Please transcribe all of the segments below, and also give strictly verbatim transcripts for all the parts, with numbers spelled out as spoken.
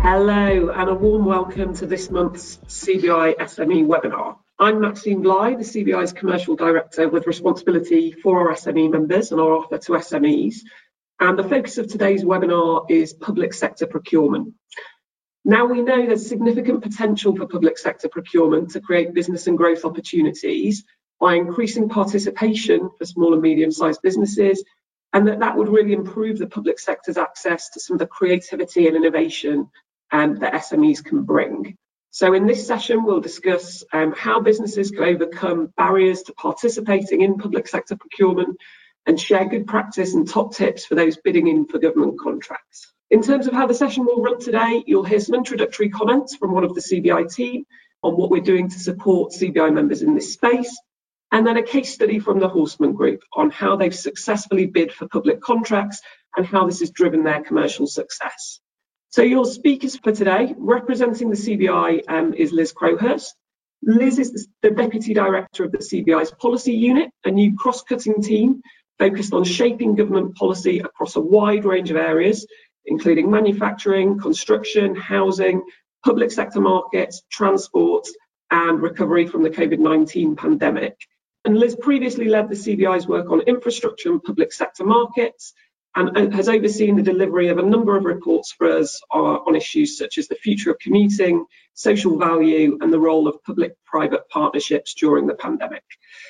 Hello and a warm welcome to this month's C B I S M E webinar. I'm Maxine Bly, the C B I's Commercial Director with responsibility for our S M E members and our offer to S M Es. And the focus of today's webinar is public sector procurement. Now we know there's significant potential for public sector procurement to create business and growth opportunities by increasing participation for small and medium-sized businesses, and that that would really improve the public sector's access to some of the creativity and innovation um, that S M Es can bring. So in this session, we'll discuss um, how businesses can overcome barriers to participating in public sector procurement and share good practice and top tips for those bidding in for government contracts. In terms of how the session will run today, you'll hear some introductory comments from one of the C B I team on what we're doing to support C B I members in this space, and then a case study from the Horstman Group on how they've successfully bid for public contracts and how this has driven their commercial success. So your speakers for today, representing the C B I, um, is Liz Crowhurst. Liz is the Deputy Director of the C B I's Policy Unit, a new cross-cutting team focused on shaping government policy across a wide range of areas, including manufacturing, construction, housing, public sector markets, transport, and recovery from the COVID nineteen pandemic. And Liz previously led the C B I's work on infrastructure and public sector markets, and has overseen the delivery of a number of reports for us on issues such as the future of commuting, social value, and the role of public-private partnerships during the pandemic.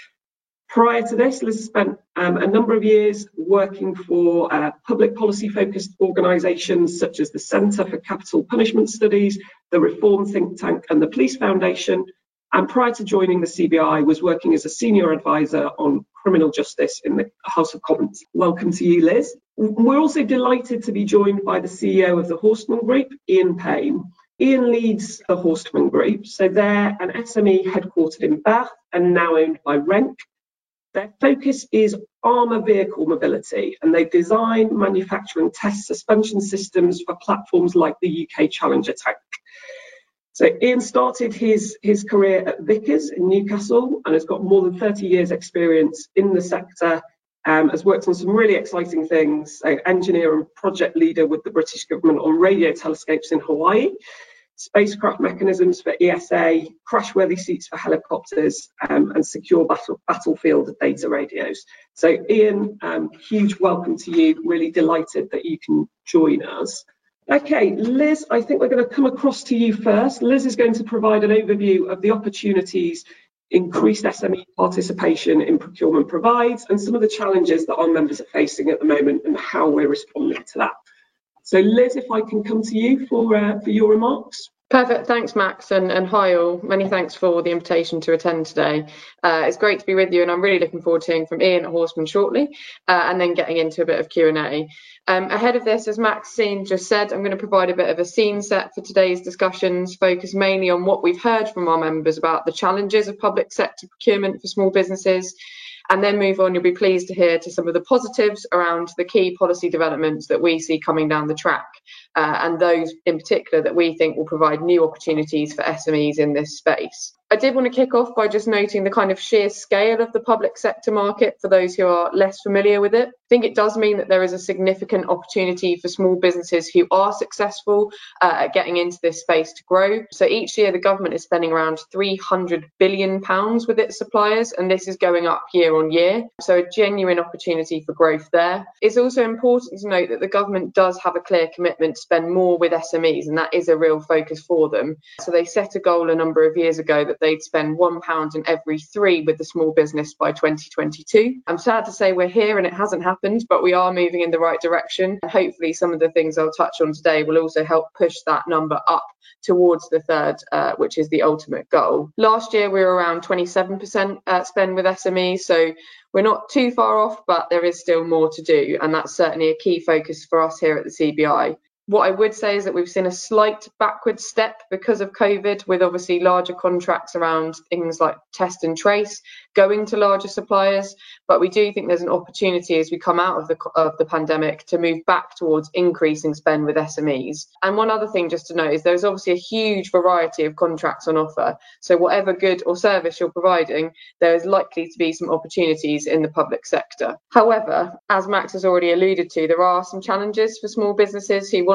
Prior to this, Liz spent um, a number of years working for uh, public policy-focused organisations such as the Centre for Capital Punishment Studies, the Reform Think Tank, and the Police Foundation. And prior to joining the C B I, was working as a senior advisor on criminal justice in the House of Commons. Welcome to you, Liz. We're also delighted to be joined by the C E O of the Horstman Group, Ian Payne. Ian leads the Horstman Group, so they're an S M E headquartered in Bath and now owned by Renk. Their focus is armour vehicle mobility, and they design, manufacture and test suspension systems for platforms like the U K Challenger tank. So Ian started his, his career at Vickers in Newcastle and has got more than thirty years experience in the sector, um, has worked on some really exciting things, so engineer and project leader with the British government on radio telescopes in Hawaii, spacecraft mechanisms for E S A, crash-worthy seats for helicopters, um, and secure battle, battlefield data radios. So Ian, um, huge welcome to you, really delighted that you can join us. Okay, Liz, I think we're going to come across to you first. Liz is going to provide an overview of the opportunities increased S M E participation in procurement provides and some of the challenges that our members are facing at the moment and how we're responding to that. So Liz, if I can come to you for, uh, for your remarks. Perfect. Thanks, Max, and, and hi all. Many thanks for the invitation to attend today. Uh, it's great to be with you, and I'm really looking forward to hearing from Ian at Horstman shortly, uh, and then getting into a bit of Q and A. Um, ahead of this, as Maxine just said, I'm going to provide a bit of a scene set for today's discussions, focus mainly on what we've heard from our members about the challenges of public sector procurement for small businesses, and then move on. You'll be pleased to hear to some of the positives around the key policy developments that we see coming down the track, uh, and those in particular that we think will provide new opportunities for S M Es in this space. I did want to kick off by just noting the kind of sheer scale of the public sector market for those who are less familiar with it. I think it does mean that there is a significant opportunity for small businesses who are successful uh, at getting into this space to grow. So each year the government is spending around three hundred billion pounds with its suppliers, and this is going up year on year. So a genuine opportunity for growth there. It's also important to note that the government does have a clear commitment to spend more with S M Es, and that is a real focus for them. So they set a goal a number of years ago that they'd spend one pound in every three with the small business by twenty twenty-two. I'm sad to say we're here and it hasn't happened, but we are moving in the right direction. And hopefully some of the things I'll touch on today will also help push that number up towards the third, uh, which is the ultimate goal. Last year we were around twenty-seven percent uh, spend with S M Es, so we're not too far off, but there is still more to do, and that's certainly a key focus for us here at the C B I. What I would say is that we've seen a slight backward step because of COVID, with obviously larger contracts around things like test and trace going to larger suppliers. But we do think there's an opportunity as we come out of the of the pandemic to move back towards increasing spend with S M Es. And one other thing just to note is there's obviously a huge variety of contracts on offer. So whatever good or service you're providing, there is likely to be some opportunities in the public sector. However, as Max has already alluded to, there are some challenges for small businesses who want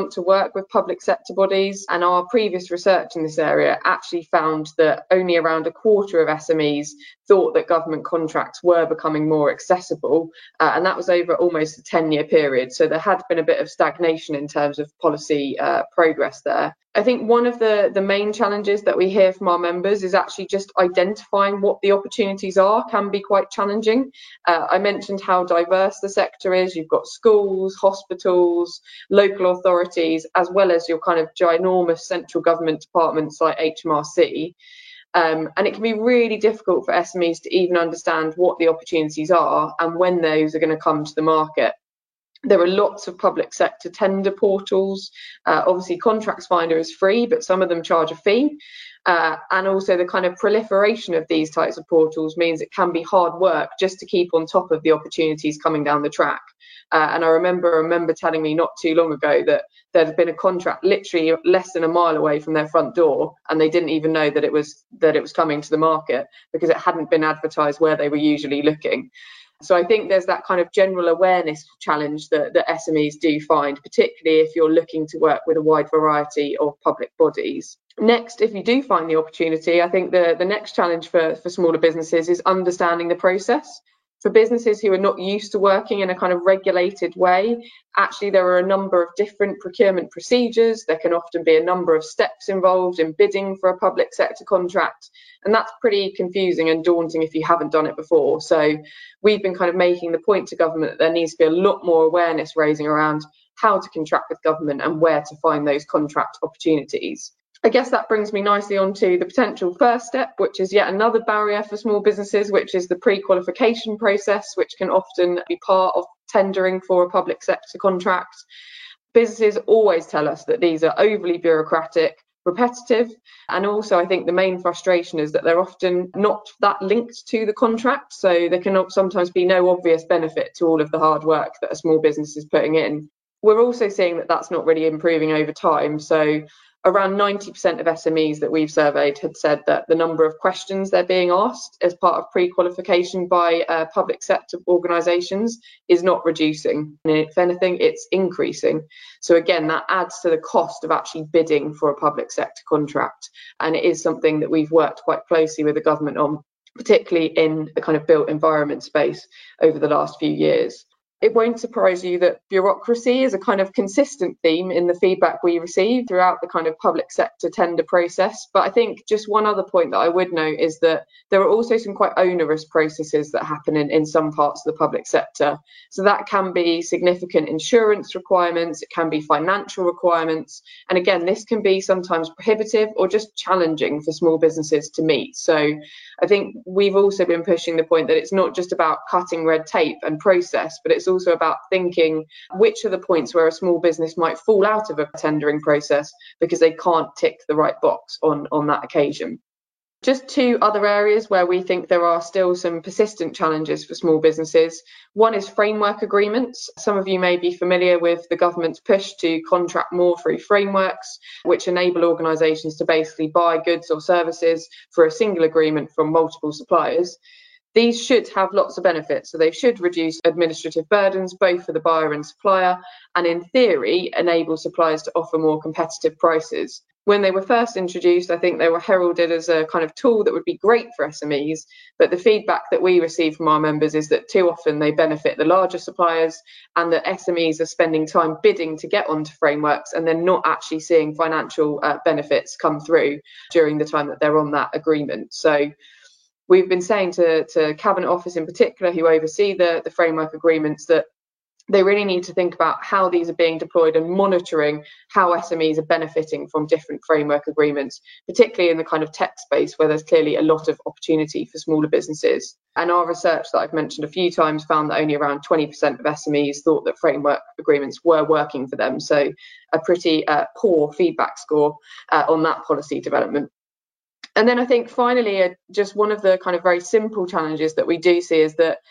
want to work with public sector bodies, and our previous research in this area actually found that only around a quarter of S M Es thought that government contracts were becoming more accessible, uh, and that was over almost a ten-year period. So there had been a bit of stagnation in terms of policy uh, progress there. I think one of the, the main challenges that we hear from our members is actually just identifying what the opportunities are can be quite challenging. Uh, I mentioned how diverse the sector is. You've got schools, hospitals, local authorities, as well as your kind of ginormous central government departments like H M R C. Um, and it can be really difficult for S M Es to even understand what the opportunities are and when those are going to come to the market. There are lots of public sector tender portals. Uh, obviously, Contracts Finder is free, but some of them charge a fee. Uh, and also the kind of proliferation of these types of portals means it can be hard work just to keep on top of the opportunities coming down the track. Uh, and I remember a member telling me not too long ago that there had been a contract literally less than a mile away from their front door, and they didn't even know that it was that it was coming to the market because it hadn't been advertised where they were usually looking. So I think there's that kind of general awareness challenge that, that S M Es do find, particularly if you're looking to work with a wide variety of public bodies. Next, if you do find the opportunity, I think the, the next challenge for, for smaller businesses is understanding the process. For businesses who are not used to working in a kind of regulated way, actually there are a number of different procurement procedures. There can often be a number of steps involved in bidding for a public sector contract, and that's pretty confusing and daunting if you haven't done it before. So we've been kind of making the point to government that there needs to be a lot more awareness raising around how to contract with government and where to find those contract opportunities. I guess that brings me nicely on to the potential first step, which is yet another barrier for small businesses, which is the pre-qualification process, which can often be part of tendering for a public sector contract. Businesses always tell us that these are overly bureaucratic, repetitive, and also I think the main frustration is that they're often not that linked to the contract, so there can sometimes be no obvious benefit to all of the hard work that a small business is putting in. We're also seeing that that's not really improving over time. So around ninety percent of S M Es that we've surveyed had said that the number of questions they're being asked as part of pre-qualification by uh, public sector organisations is not reducing. And if anything, it's increasing. So again, that adds to the cost of actually bidding for a public sector contract. And it is something that we've worked quite closely with the government on, particularly in the kind of built environment space over the last few years. It won't surprise you that bureaucracy is a kind of consistent theme in the feedback we receive throughout the kind of public sector tender process. But I think just one other point that I would note is that there are also some quite onerous processes that happen in, in some parts of the public sector. So that can be significant insurance requirements, it can be financial requirements. And again, this can be sometimes prohibitive or just challenging for small businesses to meet. So I think we've also been pushing the point that it's not just about cutting red tape and process, but it's also about thinking which are the points where a small business might fall out of a tendering process because they can't tick the right box on, on that occasion. Just two other areas where we think there are still some persistent challenges for small businesses. One is framework agreements. Some of you may be familiar with the government's push to contract more through frameworks, which enable organisations to basically buy goods or services for a single agreement from multiple suppliers. These should have lots of benefits, so they should reduce administrative burdens both for the buyer and supplier, and in theory enable suppliers to offer more competitive prices. When they were first introduced, I think they were heralded as a kind of tool that would be great for S M Es, but the feedback that we receive from our members is that too often they benefit the larger suppliers, and that S M Es are spending time bidding to get onto frameworks and then not actually seeing financial uh, benefits come through during the time that they're on that agreement. So we've been saying to, to Cabinet Office in particular, who oversee the, the framework agreements, that they really need to think about how these are being deployed and monitoring how S M Es are benefiting from different framework agreements, particularly in the kind of tech space where there's clearly a lot of opportunity for smaller businesses. And our research that I've mentioned a few times found that only around twenty percent of S M Es thought that framework agreements were working for them. So a pretty uh, poor feedback score uh, on that policy development. And then I think finally, uh, just one of the kind of very simple challenges that we do see is that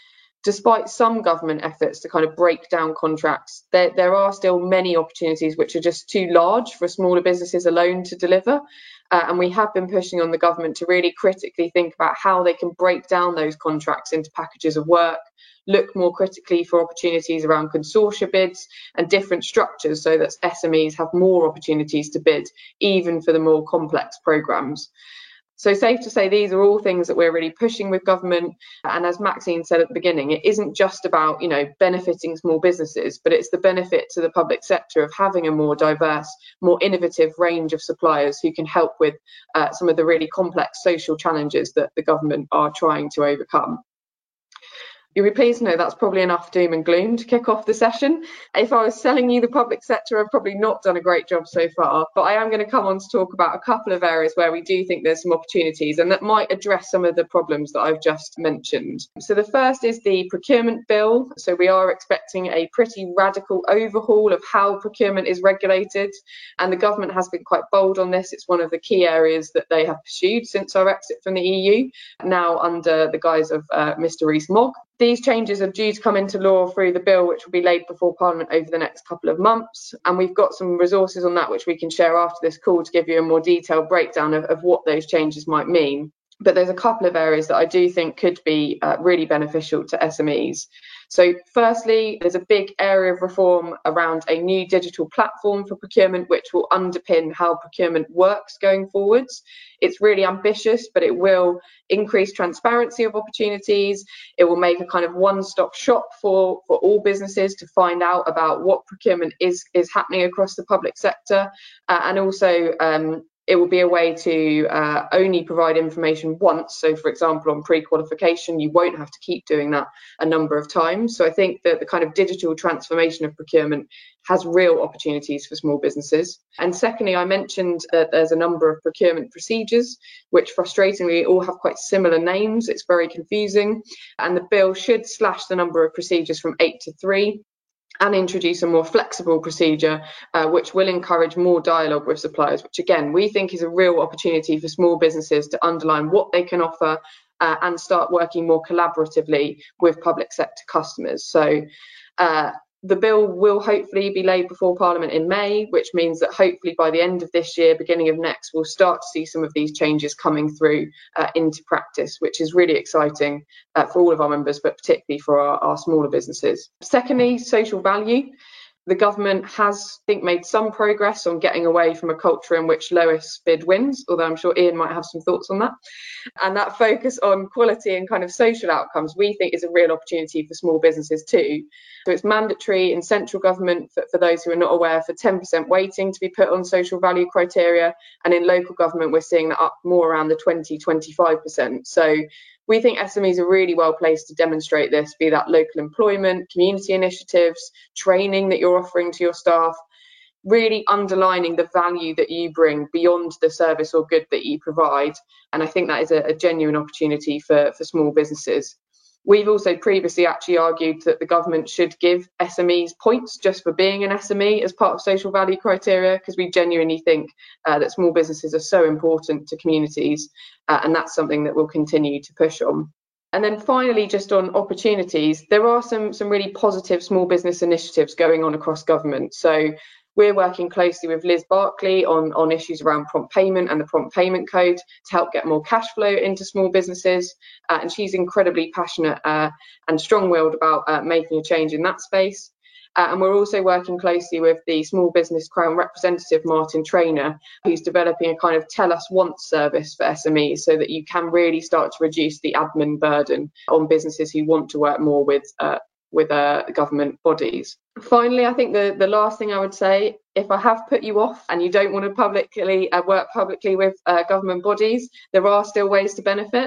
despite some government efforts to kind of break down contracts, there, there are still many opportunities which are just too large for smaller businesses alone to deliver. Uh, and we have been pushing on the government to really critically think about how they can break down those contracts into packages of work, look more critically for opportunities around consortia bids and different structures so that S M Es have more opportunities to bid, even for the more complex programmes. So safe to say these are all things that we're really pushing with government. And as Maxine said at the beginning, it isn't just about, you know, benefiting small businesses, but it's the benefit to the public sector of having a more diverse, more innovative range of suppliers who can help with uh, some of the really complex social challenges that the government are trying to overcome. You'll be pleased to know that's probably enough doom and gloom to kick off the session. If I was selling you the public sector, I've probably not done a great job so far, but I am going to come on to talk about a couple of areas where we do think there's some opportunities and that might address some of the problems that I've just mentioned. So the first is the procurement bill. So we are expecting a pretty radical overhaul of how procurement is regulated, and the government has been quite bold on this. It's one of the key areas that they have pursued since our exit from the E U, now under the guise of uh, Mr Rees-Mogg. These changes are due to come into law through the bill, which will be laid before Parliament over the next couple of months. And we've got some resources on that, which we can share after this call to give you a more detailed breakdown of, of what those changes might mean. But there's a couple of areas that I do think could be uh, really beneficial to S M Es. So firstly, there's a big area of reform around a new digital platform for procurement, which will underpin how procurement works going forwards. It's really ambitious, but it will increase transparency of opportunities. It will make a kind of one-stop shop for, for all businesses to find out about what procurement is, is happening across the public sector, uh, and also um, it will be a way to uh, only provide information once. So, for example, on pre-qualification, you won't have to keep doing that a number of times. So I think that the kind of digital transformation of procurement has real opportunities for small businesses. And secondly, I mentioned that there's a number of procurement procedures, which frustratingly all have quite similar names. It's very confusing. And the bill should slash the number of procedures from eight to three. And introduce a more flexible procedure, uh, which will encourage more dialogue with suppliers, which again, we think is a real opportunity for small businesses to underline what they can offer uh, and start working more collaboratively with public sector customers. So uh, the bill will hopefully be laid before Parliament in May, which means that hopefully by the end of this year, beginning of next, we'll start to see some of these changes coming through uh, into practice, which is really exciting uh, for all of our members, but particularly for our, our smaller businesses. Secondly, social value. The government has, I think, made some progress on getting away from a culture in which lowest bid wins, although I'm sure Ian might have some thoughts on that. And that focus on quality and kind of social outcomes, we think, is a real opportunity for small businesses too. So it's mandatory in central government, for, for those who are not aware, for ten percent weighting to be put on social value criteria. And in local government, we're seeing that up more around the twenty, twenty-five percent. So we think S M Es are really well placed to demonstrate this, be that local employment, community initiatives, training that you're offering to your staff, really underlining the value that you bring beyond the service or good that you provide. And I think that is a, a genuine opportunity for, for small businesses. We've also previously actually argued that the government should give S M Es points just for being an S M E as part of social value criteria, because we genuinely think uh, that small businesses are so important to communities, uh, and that's something that we'll continue to push on. And then finally, just on opportunities, there are some, some really positive small business initiatives going on across government. So we're working closely with Liz Barclay on, on issues around prompt payment and the prompt payment code to help get more cash flow into small businesses. Uh, and she's incredibly passionate uh, and strong-willed about uh, making a change in that space. Uh, and we're also working closely with the Small Business Crown representative, Martin Traynor, who's developing a kind of tell us once service for S M Es so that you can really start to reduce the admin burden on businesses who want to work more with uh, with uh, government bodies. Finally, I think the, the last thing I would say, if I have put you off and you don't want to publicly uh, work publicly with uh, government bodies, there are still ways to benefit.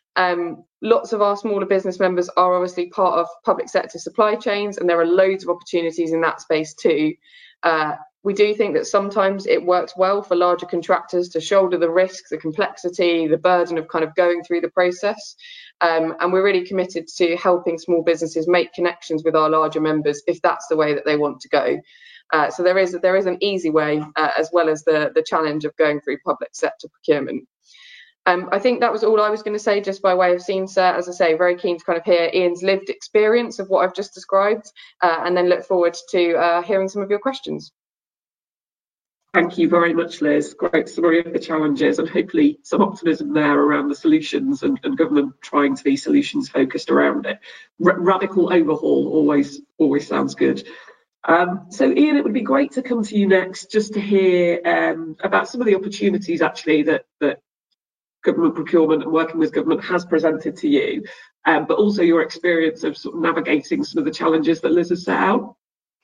Um, lots of our smaller business members are obviously part of public sector supply chains, and there are loads of opportunities in that space too. Uh, we do think that sometimes it works well for larger contractors to shoulder the risk, the complexity, the burden of kind of going through the process. Um, and we're really committed to helping small businesses make connections with our larger members if that's the way that they want to go. Uh, so there is there is an easy way, uh, as well as the, the challenge of going through public sector procurement. Um, I think that was all I was going to say, just by way of scene set. As I say, very keen to kind of hear Ian's lived experience of what I've just described, uh, and then look forward to uh, hearing some of your questions. Thank you very much, Liz. Great summary of the challenges, and hopefully some optimism there around the solutions, and, and government trying to be solutions focused around it. R radical overhaul always always sounds good. Um, so Ian, it would be great to come to you next, just to hear um, about some of the opportunities actually that that government procurement and working with government has presented to you, um, but also your experience of sort of navigating some of the challenges that Liz has set out.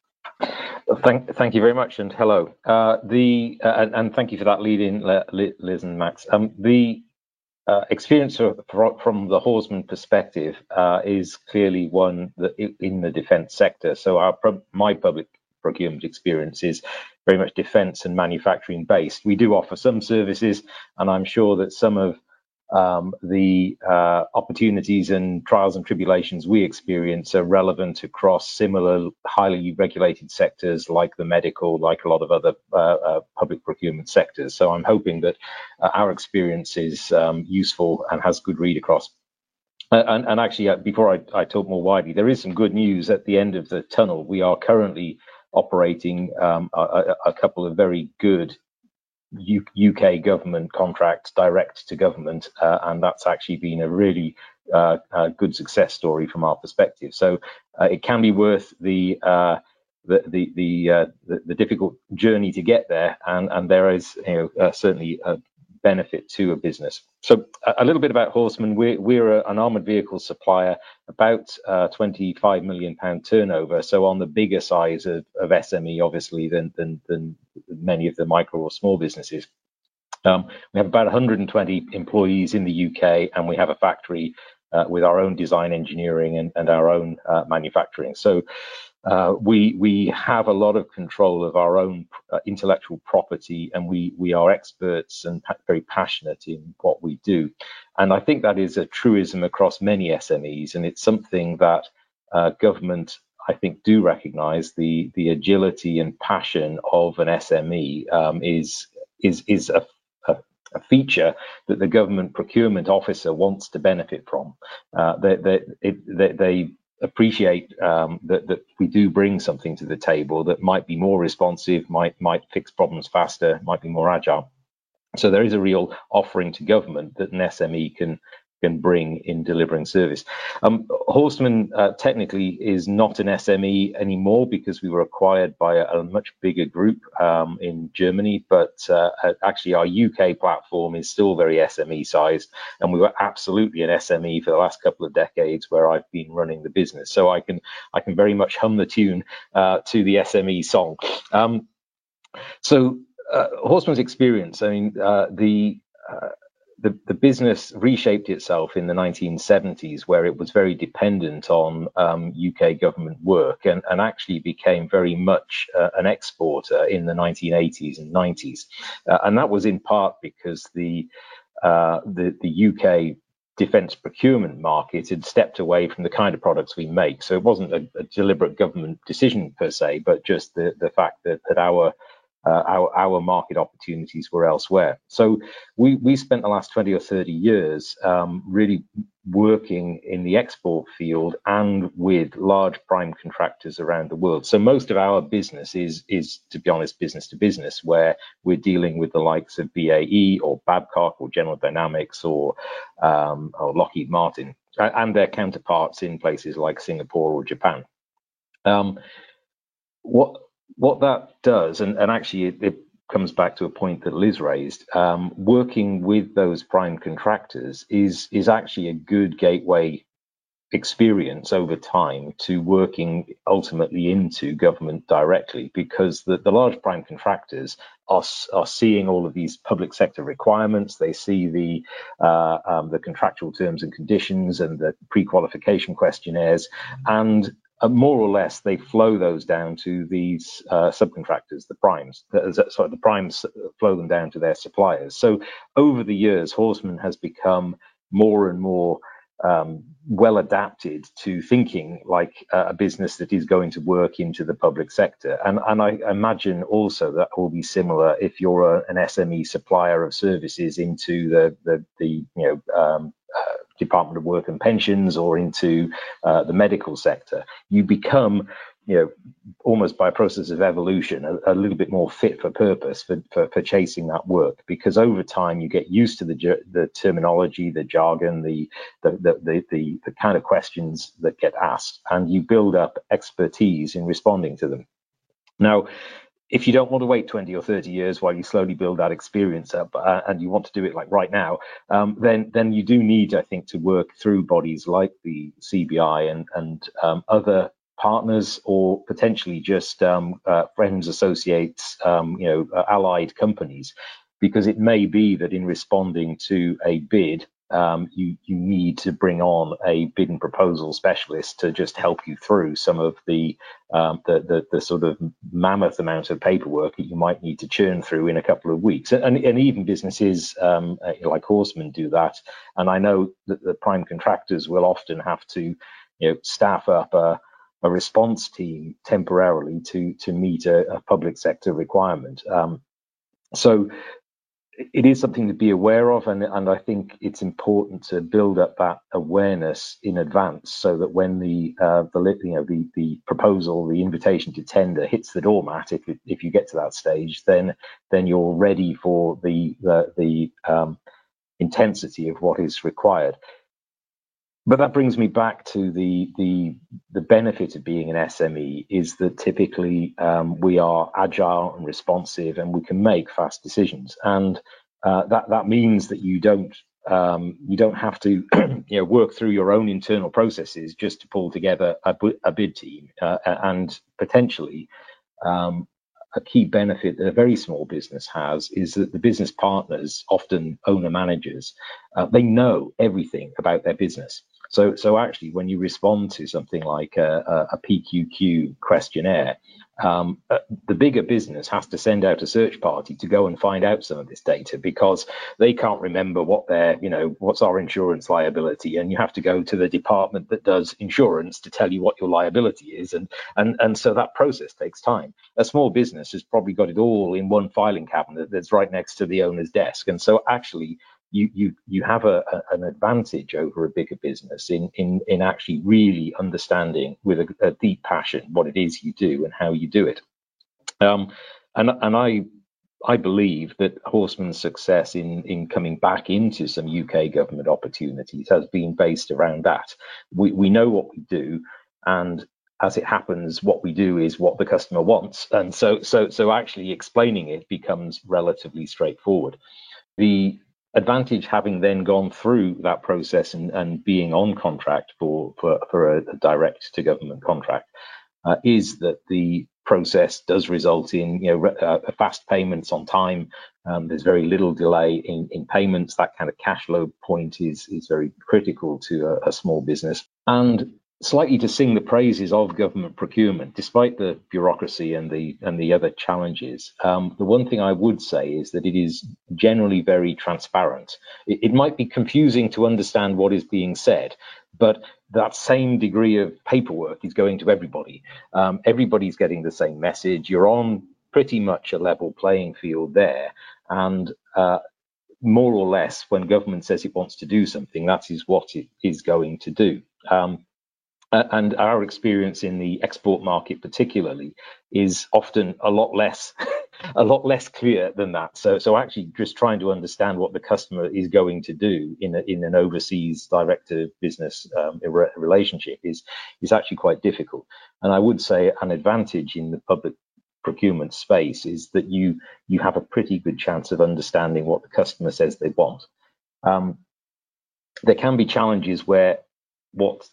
Thank, thank you very much, and hello. Uh, the uh, and, and thank you for that lead in, Liz and Max. Um, the uh, experience of, from the Horsman perspective uh, is clearly one that in the defence sector. So our my public procurement experience is very much defence and manufacturing based. We do offer some services, and I'm sure that some of um, the uh, opportunities and trials and tribulations we experience are relevant across similar highly regulated sectors like the medical, like a lot of other uh, uh, public procurement sectors. So I'm hoping that uh, our experience is um, useful and has good read across. Uh, and, and actually, uh, before I, I talk more widely, there is some good news at the end of the tunnel. We are currently operating um, a, a couple of very good U UK government contracts direct to government, uh, and that's actually been a really uh, uh, good success story from our perspective. So uh, it can be worth the uh, the the the, uh, the the difficult journey to get there, and and there is, you know, uh, certainly a benefit to a business. So a little bit about Horsman. We're, we're a, an armoured vehicle supplier, about uh, twenty-five million pound turnover, so on the bigger size of, of S M E, obviously, than, than, than many of the micro or small businesses. Um, we have about one hundred twenty employees in the U K, and we have a factory uh, with our own design engineering and, and our own uh, manufacturing. So Uh, we we have a lot of control of our own uh, intellectual property, and we we are experts and pa very passionate in what we do. And I think that is a truism across many S M Es, and it's something that uh, government, I think, do recognise. The the agility and passion of an S M E um, is is is a, a a feature that the government procurement officer wants to benefit from. Uh, they, they, it, they, they appreciate um, that, that we do bring something to the table that might be more responsive, might might fix problems faster, might be more agile. So there is a real offering to government that an S M E can can bring in delivering service. Um, Horsman uh, technically is not an S M E anymore because we were acquired by a, a much bigger group um, in Germany, but uh, actually our U K platform is still very S M E sized, and we were absolutely an S M E for the last couple of decades where I've been running the business. So I can I can very much hum the tune uh, to the S M E song. Um, so uh, Horsman's experience, I mean, uh, the uh, The, the business reshaped itself in the nineteen seventies, where it was very dependent on um, U K government work, and, and actually became very much uh, an exporter in the nineteen eighties and nineties. Uh, and that was in part because the, uh, the, the U K defence procurement market had stepped away from the kind of products we make. So it wasn't a, a deliberate government decision per se, but just the, the fact that, that our Uh, our, our market opportunities were elsewhere. So we, we spent the last twenty or thirty years um, really working in the export field and with large prime contractors around the world. So most of our business is, is to be honest, business to business, where we're dealing with the likes of B A E or Babcock or General Dynamics or, um, or Lockheed Martin and their counterparts in places like Singapore or Japan. Um, what What that does, and, and actually it, it comes back to a point that Liz raised, um, working with those prime contractors is, is actually a good gateway experience over time to working ultimately into government directly, because the, the large prime contractors are, are seeing all of these public sector requirements. They see the, uh, um, the contractual terms and conditions and the pre-qualification questionnaires, and Uh, more or less, they flow those down to these uh, subcontractors, the primes. Uh, sorry, the primes flow them down to their suppliers. So over the years, Horsman has become more and more um, well adapted to thinking like a business that is going to work into the public sector. And, and I imagine also that will be similar if you're a, an S M E supplier of services into the, the, the you know, um, uh, Department of Work and Pensions or into uh, the medical sector. You become, you know, almost by a process of evolution, a, a little bit more fit for purpose for, for, for chasing that work, because over time you get used to the the terminology, the jargon, the the, the the the kind of questions that get asked, and you build up expertise in responding to them. Now, if you don't want to wait twenty or thirty years while you slowly build that experience up, uh, and you want to do it like right now, um, then then you do need, I think, to work through bodies like the C B I and and um, other partners, or potentially just um, uh, friends, associates, um, you know, uh, allied companies, because it may be that in responding to a bid, um, you you need to bring on a bid and proposal specialist to just help you through some of the um, the, the the sort of mammoth amount of paperwork that you might need to churn through in a couple of weeks. And and even businesses um, like Horseman do that. And I know that the prime contractors will often have to, you know, staff up a a response team temporarily to to meet a, a public sector requirement. Um, so it is something to be aware of, and, and I think it's important to build up that awareness in advance, so that when the uh, the you know the the proposal, the invitation to tender hits the doormat, if if you get to that stage, then then you're ready for the the, the um, intensity of what is required. But that brings me back to the the the benefit of being an S M E is that typically um, we are agile and responsive, and we can make fast decisions, and uh, that that means that you don't um, you don't have to you know work through your own internal processes just to pull together a, a bid team, uh, and potentially um, a key benefit that a very small business has is that the business partners, often owner managers, uh, they know everything about their business. So, so actually, when you respond to something like a, a P Q Q questionnaire, um, uh, the bigger business has to send out a search party to go and find out some of this data, because they can't remember what their, you know, what's our insurance liability, and you have to go to the department that does insurance to tell you what your liability is, and and and so that process takes time. A small business has probably got it all in one filing cabinet that's right next to the owner's desk, and so actually, You, you you have a, a, an advantage over a bigger business in in in actually really understanding with a, a deep passion what it is you do and how you do it. Um, and and I I believe that Horseman's success in in coming back into some U K government opportunities has been based around that. We we know what we do, and as it happens, what we do is what the customer wants, and so so so actually explaining it becomes relatively straightforward. The advantage, having then gone through that process and, and being on contract for for, for a, a direct to government contract, uh, is that the process does result in you know uh, fast payments on time. Um, there's very little delay in, in payments. That kind of cash flow point is is very critical to a, a small business. And slightly to sing the praises of government procurement, despite the bureaucracy and the and the other challenges, um, the one thing I would say is that it is generally very transparent. It, it might be confusing to understand what is being said, but that same degree of paperwork is going to everybody. Um, everybody's getting the same message. You're on pretty much a level playing field there, and uh, more or less, when government says it wants to do something, that is what it is going to do. Um, And our experience in the export market, particularly, is often a lot less, a lot less clear than that. So, so actually, just trying to understand what the customer is going to do in a, in an overseas direct-to-business um, relationship is is actually quite difficult. And I would say an advantage in the public procurement space is that you you have a pretty good chance of understanding what the customer says they want. Um, there can be challenges where what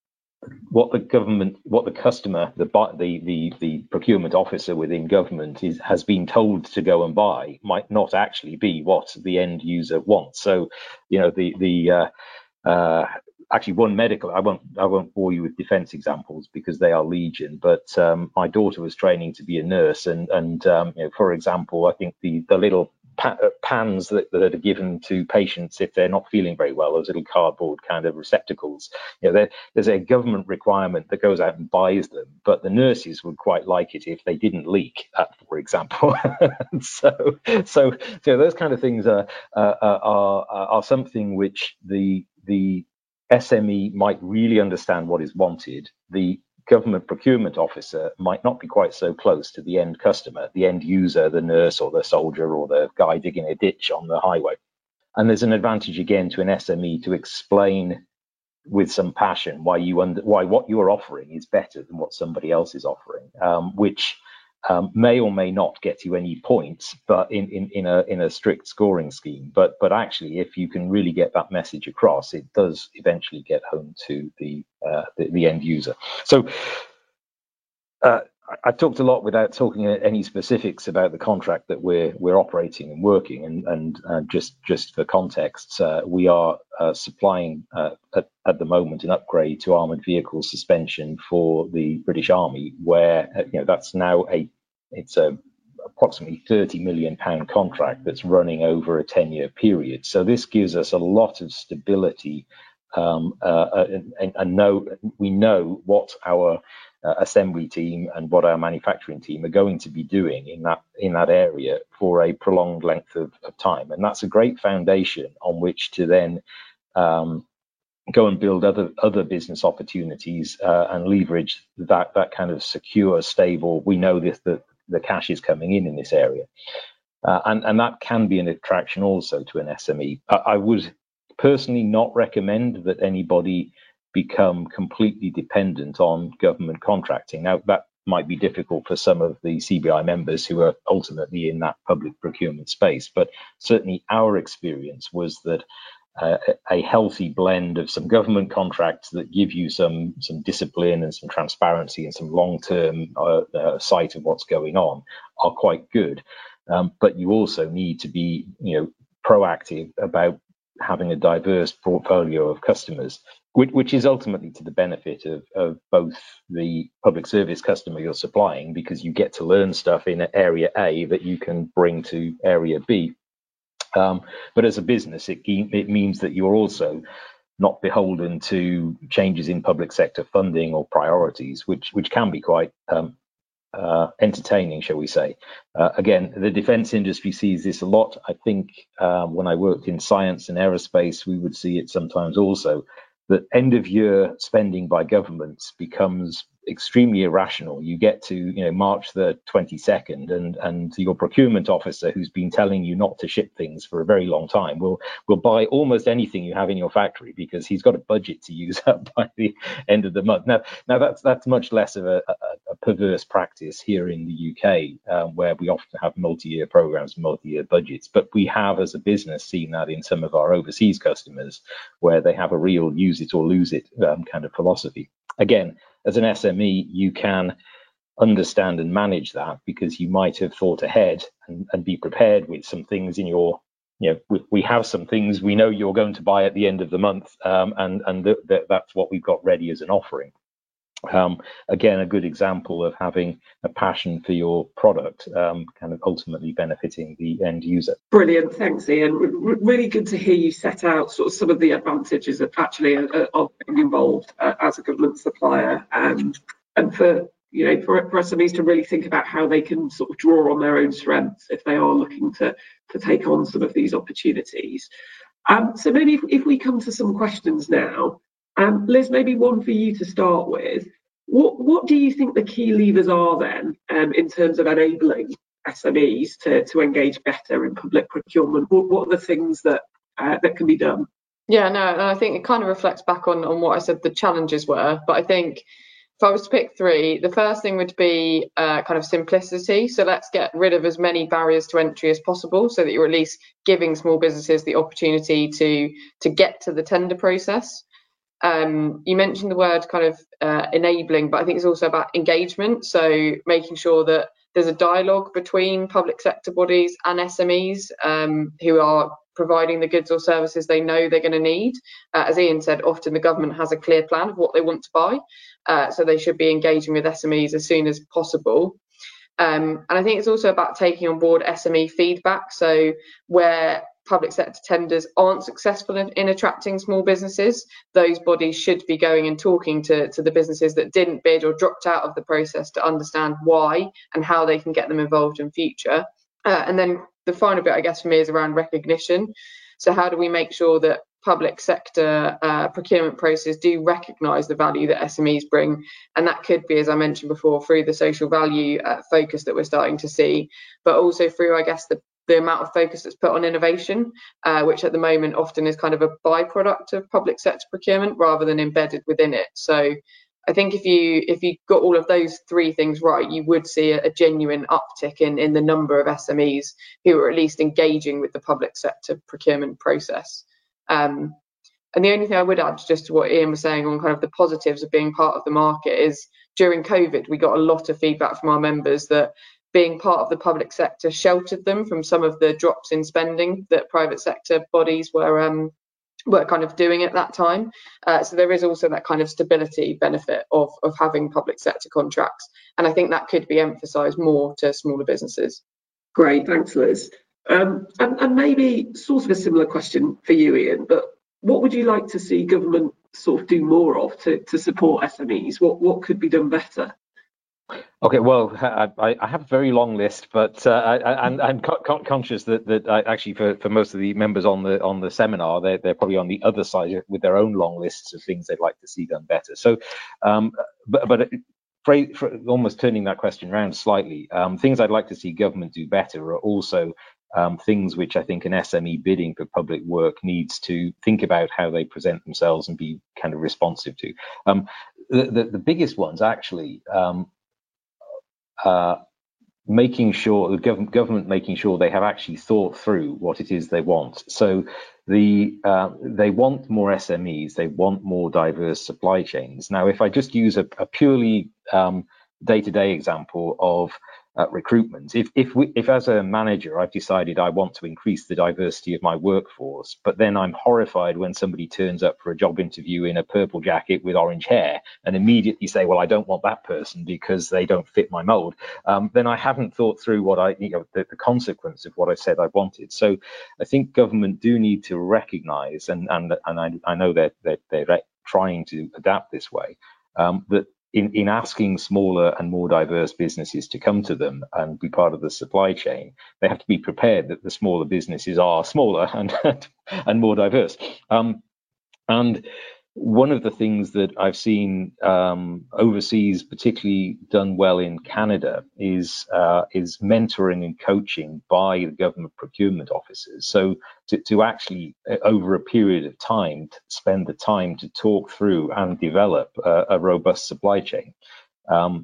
what the government, what the customer, the the the, the procurement officer within government is has been told to go and buy might not actually be what the end user wants. So, you know, the the uh, uh, actually one medical, I won't I won't bore you with defence examples because they are legion. But um, my daughter was training to be a nurse, and and um, you know, for example, I think the the little pa pans that, that are given to patients if they're not feeling very well, those little cardboard kind of receptacles. You know, there's a government requirement that goes out and buys them, but the nurses would quite like it if they didn't leak, uh, for example. so, so, so those kind of things are uh, are are something which the the S M E might really understand what is wanted. The government procurement officer might not be quite so close to the end customer, the end user, the nurse or the soldier or the guy digging a ditch on the highway. And there's an advantage again to an S M E to explain with some passion why you under, why what you're offering is better than what somebody else is offering, um, which um, may or may not get you any points, but in, in, in a in a strict scoring scheme. But but actually, if you can really get that message across, it does eventually get home to the uh, the, the end user. So uh, I've talked a lot without talking any specifics about the contract that we're we're operating and working. And and uh, just just for context, uh, we are uh, supplying uh, at, at the moment an upgrade to armored vehicle suspension for the British Army, where uh, you know that's now a it's a approximately thirty million pound contract that's running over a ten year period. So this gives us a lot of stability, um, uh, and, and, and know we know what our Uh, assembly team and what our manufacturing team are going to be doing in that in that area for a prolonged length of, of time, and that's a great foundation on which to then um, go and build other other business opportunities uh, and leverage that that kind of secure, stable. We know this that the cash is coming in in this area, uh, and and that can be an attraction also to an S M E. I, I would personally not recommend that anybody become completely dependent on government contracting. Now, that might be difficult for some of the C B I members who are ultimately in that public procurement space, but certainly our experience was that uh, a healthy blend of some government contracts that give you some some discipline and some transparency and some long-term uh, uh, sight of what's going on are quite good. Um, but you also need to be, you know, proactive about having a diverse portfolio of customers, which, which is ultimately to the benefit of, of both the public service customer you're supplying, because you get to learn stuff in area A that you can bring to area B. Um, but as a business, it, it means that you're also not beholden to changes in public sector funding or priorities, which, which can be quite um, Uh, entertaining, shall we say. Uh, again, the defense industry sees this a lot. I think uh, when I worked in science and aerospace, we would see it sometimes also, that end of year spending by governments becomes extremely irrational. You get to, you know, March the twenty-second, and and your procurement officer, who's been telling you not to ship things for a very long time, will will buy almost anything you have in your factory because he's got a budget to use up by the end of the month. Now, now that's that's much less of a, a, a perverse practice here in the U K, um, where we often have multi-year programs, multi-year budgets. But we have, as a business, seen that in some of our overseas customers, where they have a real use it or lose it um, kind of philosophy. Again, as an S M E, you can understand and manage that because you might have thought ahead and, and be prepared with some things in your, you know, we, we have some things we know you're going to buy at the end of the month, um, and, and th th that's what we've got ready as an offering. Um, again, a good example of having a passion for your product, um, kind of ultimately benefiting the end user. Brilliant, thanks, Ian. R really good to hear you set out sort of some of the advantages of actually uh, of being involved uh, as a government supplier, and and for you know for, for S M Es to really think about how they can sort of draw on their own strengths if they are looking to to take on some of these opportunities. Um, so maybe if, if we come to some questions now. Um, Liz, maybe one for you to start with. What what do you think the key levers are then, um, in terms of enabling S M Es to to engage better in public procurement? What what are the things that uh, that can be done? Yeah, no, and I think it kind of reflects back on on what I said the challenges were. But I think if I was to pick three, the first thing would be uh, kind of simplicity. So let's get rid of as many barriers to entry as possible, so that you're at least giving small businesses the opportunity to to get to the tender process. Um, you mentioned the word kind of uh, enabling, but I think it's also about engagement. So making sure that there's a dialogue between public sector bodies and S M Es um, who are providing the goods or services they know they're going to need. Uh, as Ian said, often the government has a clear plan of what they want to buy, uh, so they should be engaging with S M Es as soon as possible. Um, and I think it's also about taking on board S M E feedback. So where public sector tenders aren't successful in, in attracting small businesses, those bodies should be going and talking to, to the businesses that didn't bid or dropped out of the process to understand why and how they can get them involved in future. Uh, and then the final bit, I guess, for me is around recognition. So how do we make sure that public sector uh, procurement processes do recognise the value that S M Es bring? And that could be, as I mentioned before, through the social value uh, focus that we're starting to see, but also through, I guess, the the amount of focus that's put on innovation, uh, which at the moment often is kind of a byproduct of public sector procurement rather than embedded within it. So I think if you if you got all of those three things right, you would see a, a genuine uptick in, in the number of S M Es who are at least engaging with the public sector procurement process. Um, and the only thing I would add just to what Ian was saying on kind of the positives of being part of the market is during COVID, we got a lot of feedback from our members that being part of the public sector sheltered them from some of the drops in spending that private sector bodies were um, were kind of doing at that time. Uh, so there is also that kind of stability benefit of, of having public sector contracts. And I think that could be emphasised more to smaller businesses. Great, thanks, Liz. Um, and, and maybe sort of a similar question for you, Ian, but what would you like to see government sort of do more of to, to support S M Es? What, what could be done better? Okay, well, I, I have a very long list, but uh, I, I'm, I'm co conscious that that I, actually for, for most of the members on the on the seminar, they're they're probably on the other side with their own long lists of things they'd like to see done better. So, um, but but for, for almost turning that question around slightly, um, things I'd like to see government do better are also um, things which I think an S M E bidding for public work needs to think about how they present themselves and be kind of responsive to. Um, the, the the biggest ones actually. Um, Uh, making sure the government, government making sure they have actually thought through what it is they want. So the uh, they want more S M Es, they want more diverse supply chains. Now, if I just use a, a purely um, day-to-day example of uh, recruitment, if if we, if as a manager I've decided I want to increase the diversity of my workforce, but then I'm horrified when somebody turns up for a job interview in a purple jacket with orange hair and immediately say, well, I don't want that person because they don't fit my mold, um, then I haven't thought through what I, you know, the, the consequence of what I said I wanted. So I think government do need to recognise, and and and I, I know that they're, they're, they're trying to adapt this way, um, that in, in asking smaller and more diverse businesses to come to them and be part of the supply chain, they have to be prepared that the smaller businesses are smaller and and more diverse. Um, and one of the things that I've seen um, overseas, particularly done well in Canada, is uh, is mentoring and coaching by the government procurement officers. So to, to actually, over a period of time, to spend the time to talk through and develop a, a robust supply chain. Um,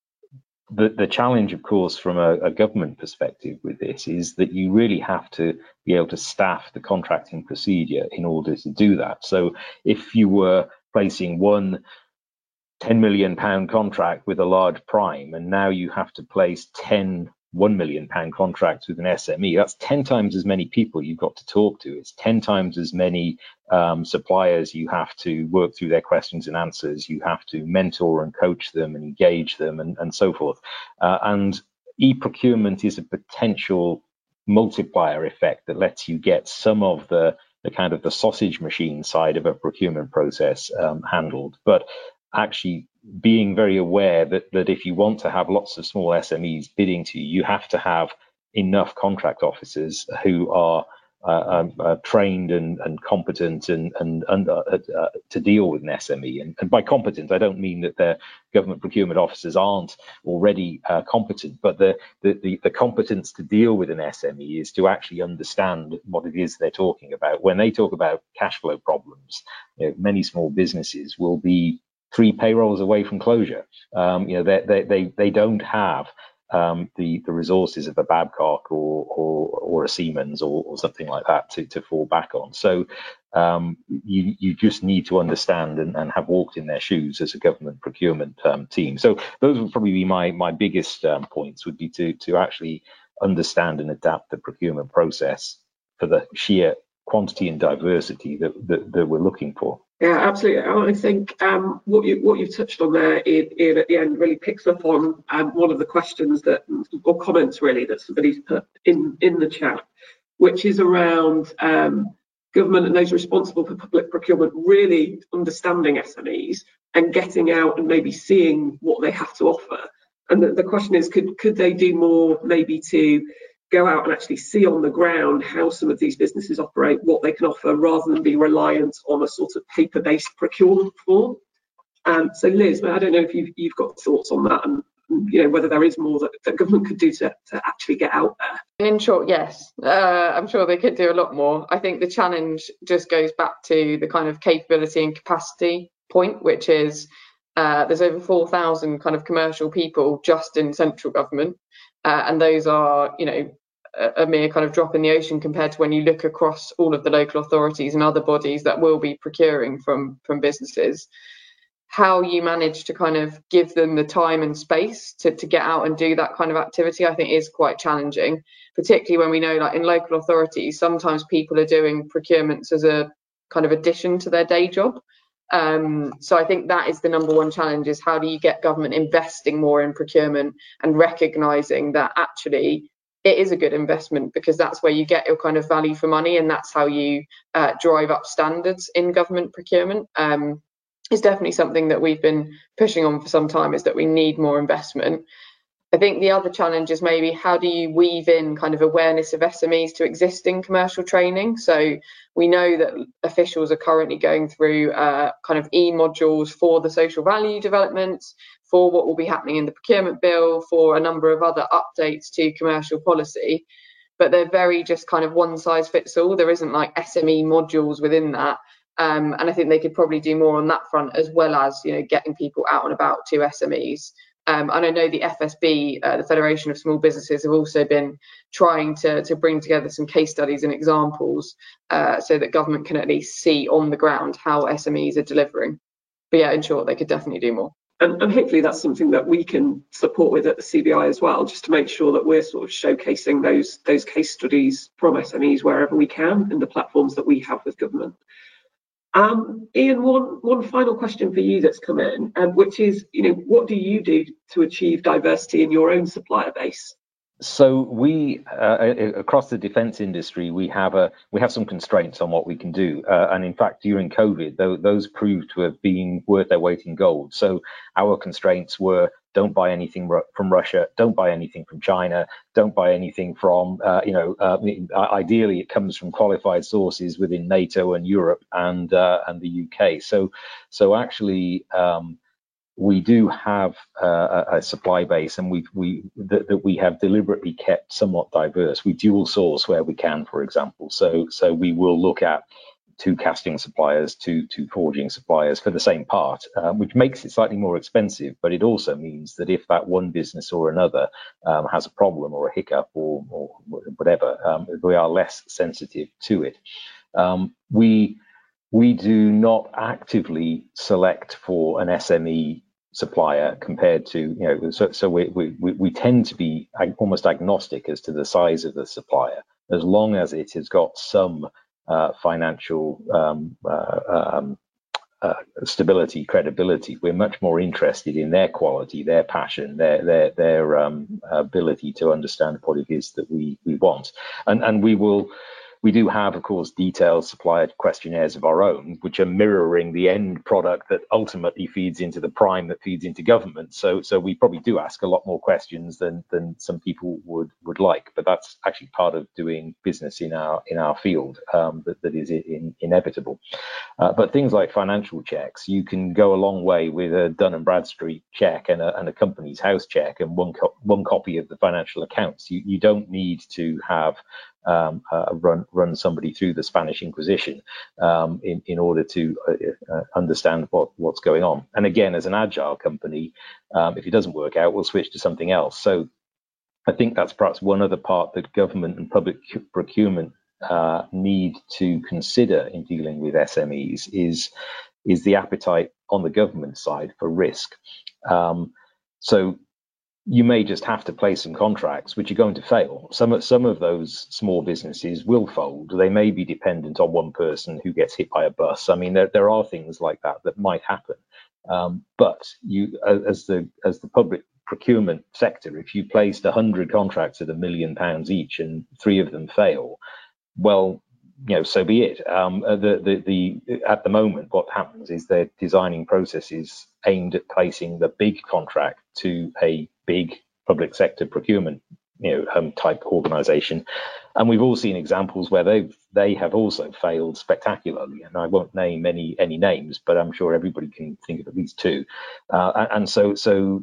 The, the challenge, of course, from a, a government perspective with this is that you really have to be able to staff the contracting procedure in order to do that. So if you were placing one ten million pound contract with a large prime, and now you have to place ten one million pound contracts with an S M E, that's ten times as many people you've got to talk to. It's ten times as many um, suppliers you have to work through their questions and answers. You have to mentor and coach them and engage them and, and so forth. Uh, and e-procurement is a potential multiplier effect that lets you get some of the, the kind of the sausage machine side of a procurement process um, handled. But actually being very aware that, that if you want to have lots of small S M Es bidding to you, you have to have enough contract officers who are uh, um, uh, trained and, and competent and, and, and uh, uh, to deal with an S M E. And, and by competent, I don't mean that their government procurement officers aren't already uh, competent, but the, the, the, the competence to deal with an S M E is to actually understand what it is they're talking about. When they talk about cash flow problems, you know, many small businesses will be three payrolls away from closure. Um, you know, they they they they don't have um, the the resources of a Babcock or or, or a Siemens or, or something like that to to fall back on. So um, you you just need to understand and, and have walked in their shoes as a government procurement um, team. So those would probably be my my biggest um, points. Would be to to actually understand and adapt the procurement process for the sheer quantity and diversity that that, that we're looking for. Yeah, absolutely. I think um, what you what you've touched on there, Ian, Ian, at the end, really picks up on um, one of the questions that, or comments really, that somebody's put in in the chat, which is around um, government and those responsible for public procurement really understanding S M Es and getting out and maybe seeing what they have to offer. And the, the question is, could could they do more maybe to go out and actually see on the ground how some of these businesses operate, what they can offer, rather than be reliant on a sort of paper-based procurement form. Um, so Liz, I don't know if you've, you've got thoughts on that, and you know whether there is more that, that government could do to, to actually get out there. In short, yes. Uh, I'm sure they could do a lot more. I think the challenge just goes back to the kind of capability and capacity point, which is uh, there's over four thousand kind of commercial people just in central government. Uh, and those are, you know, a, a mere kind of drop in the ocean compared to when you look across all of the local authorities and other bodies that will be procuring from from businesses. How you manage to kind of give them the time and space to, to get out and do that kind of activity, I think is quite challenging, particularly when we know, like in local authorities, sometimes people are doing procurements as a kind of addition to their day job. Um, so I think that is the number one challenge, is how do you get government investing more in procurement and recognising that actually it is a good investment, because that's where you get your kind of value for money, and that's how you uh, drive up standards in government procurement. Um, it's definitely something that we've been pushing on for some time, is that we need more investment. I think the other challenge is maybe how do you weave in kind of awareness of S M Es to existing commercial training. So we know that officials are currently going through uh, kind of e-modules for the social value developments, for what will be happening in the procurement bill, for a number of other updates to commercial policy. But they're very just kind of one size fits all. There isn't like S M E modules within that. Um, and I think they could probably do more on that front, as well as, you know, getting people out and about to S M Es. Um, and I know the F S B, uh, the Federation of Small Businesses, have also been trying to, to bring together some case studies and examples uh, so that government can at least see on the ground how S M Es are delivering. But yeah, in short, they could definitely do more. And, and hopefully that's something that we can support with at the C B I as well, just to make sure that we're sort of showcasing those, those case studies from S M Es wherever we can in the platforms that we have with government. Um, Ian, one, one final question for you that's come in, um, which is, you know, what do you do to achieve diversity in your own supplier base? So we, uh, across the defence industry, we have a we have some constraints on what we can do, uh, and in fact, during COVID, th those proved to have been worth their weight in gold. So our constraints were: don't buy anything from Russia, don't buy anything from China, don't buy anything from, uh, you know, uh, ideally it comes from qualified sources within NATO and Europe and uh, and the U K. So so actually. Um, We do have uh, a supply base, and we we that, that we have deliberately kept somewhat diverse. We dual source where we can, for example. So so we will look at two casting suppliers, two two forging suppliers for the same part, uh, which makes it slightly more expensive. But it also means that if that one business or another um, has a problem or a hiccup or, or whatever, um, we are less sensitive to it. Um, we we do not actively select for an S M E supplier compared to, you know, so, so we, we, we tend to be almost agnostic as to the size of the supplier, as long as it has got some uh, financial um, uh, um, uh, stability, credibility. We're much more interested in their quality, their passion, their their their um, ability to understand what it is that we we want, and and we will. We do have, of course, detailed supplier questionnaires of our own, which are mirroring the end product that ultimately feeds into the prime that feeds into government. So, so we probably do ask a lot more questions than than some people would would like. But that's actually part of doing business in our in our field. Um, that that is in, inevitable. Uh, but things like financial checks, you can go a long way with a Dun and Bradstreet check and a, and a company's house check and one co one copy of the financial accounts. You you don't need to have Um, uh, run run somebody through the Spanish Inquisition um, in in order to uh, uh, understand what what's going on. And again, as an agile company, um, if it doesn't work out, we'll switch to something else. So I think that's perhaps one other part that government and public procurement uh, need to consider in dealing with S M Es is is the appetite on the government side for risk. Um, so you may just have to place some contracts which are going to fail. Some, some of those small businesses will fold. They may be dependent on one person who gets hit by a bus. I mean, there, there are things like that that might happen. Um, but you, as the as the public procurement sector, if you placed one hundred contracts at a million pounds each and three of them fail, well, you know, so be it. Um, the, the, the, at the moment, what happens is they're designing processes aimed at placing the big contract to a big public sector procurement, you know, um, type organisation, and we've all seen examples where they they have also failed spectacularly. And I won't name any any names, but I'm sure everybody can think of at least two. Uh, and, and so so.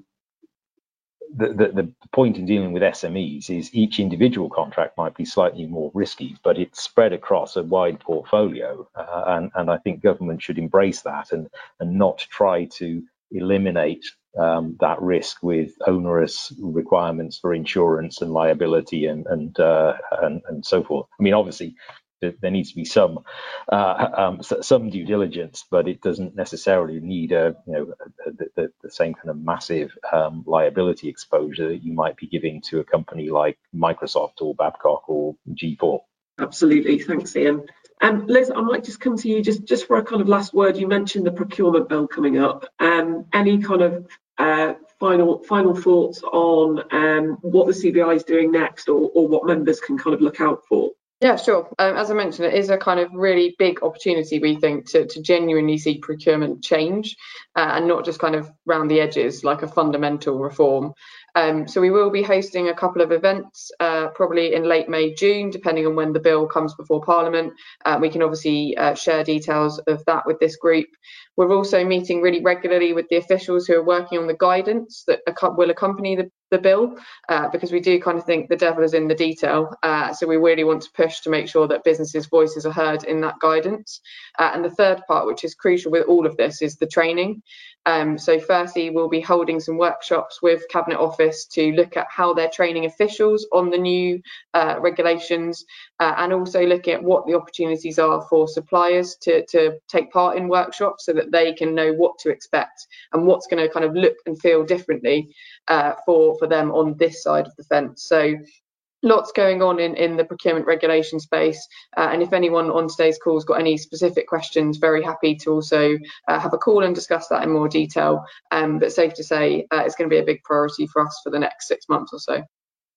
The, the, the point in dealing with S M Es is each individual contract might be slightly more risky, but it's spread across a wide portfolio. Uh, and, and I think government should embrace that and, and not try to eliminate um, that risk with onerous requirements for insurance and liability and, and, uh, and, and so forth. I mean, obviously, there needs to be some uh, um, some due diligence, but it doesn't necessarily need a you know a, a, the, the same kind of massive um, liability exposure that you might be giving to a company like Microsoft or Babcock or G four. Absolutely, thanks, Ian. Um, Liz, I might just come to you just just for a kind of last word. You mentioned the procurement bill coming up. Um, any kind of uh, final final thoughts on um, what the C B I is doing next, or, or what members can kind of look out for? Yeah, sure. Um, as I mentioned, it is a kind of really big opportunity, we think, to, to genuinely see procurement change uh, and not just kind of round the edges like a fundamental reform. Um, so we will be hosting a couple of events, uh, probably in late May, June, depending on when the bill comes before Parliament. Uh, we can obviously uh, share details of that with this group. We're also meeting really regularly with the officials who are working on the guidance that will accompany the, the bill, uh, because we do kind of think the devil is in the detail. Uh, so we really want to push to make sure that businesses' voices are heard in that guidance. Uh, and the third part, which is crucial with all of this, is the training. Um, so firstly, we'll be holding some workshops with Cabinet Office to look at how they're training officials on the new uh, regulations, uh, and also looking at what the opportunities are for suppliers to, to take part in workshops so that they can know what to expect and what's going to kind of look and feel differently uh, for, for them on this side of the fence. So lots going on in, in the procurement regulation space. Uh, and if anyone on today's call has got any specific questions, very happy to also uh, have a call and discuss that in more detail. Um, but safe to say, uh, it's going to be a big priority for us for the next six months or so.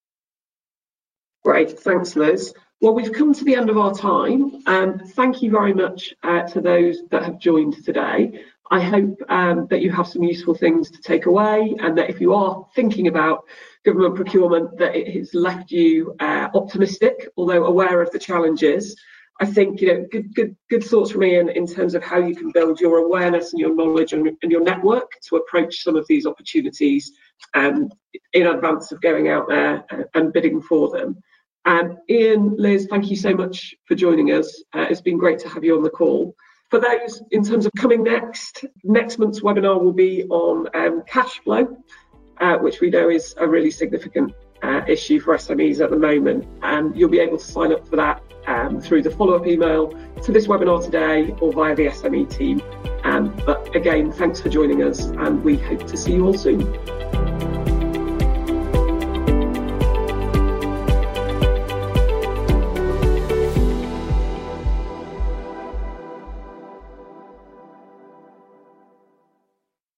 Great, thanks, Liz. Well, we've come to the end of our time. Um, thank you very much uh, to those that have joined today. I hope um, that you have some useful things to take away, and that if you are thinking about government procurement, that it has left you uh, optimistic, although aware of the challenges. I think, you know, good, good, good thoughts from Ian in terms of how you can build your awareness and your knowledge and, and your network to approach some of these opportunities um, in advance of going out there and bidding for them. Um, Ian, Liz, thank you so much for joining us. Uh, it's been great to have you on the call. For those, in terms of coming next, next month's webinar will be on um, cash flow, uh, which we know is a really significant uh, issue for S M Es at the moment. And you'll be able to sign up for that um, through the follow-up email to this webinar today or via the S M E team. Um, but again, thanks for joining us, and we hope to see you all soon.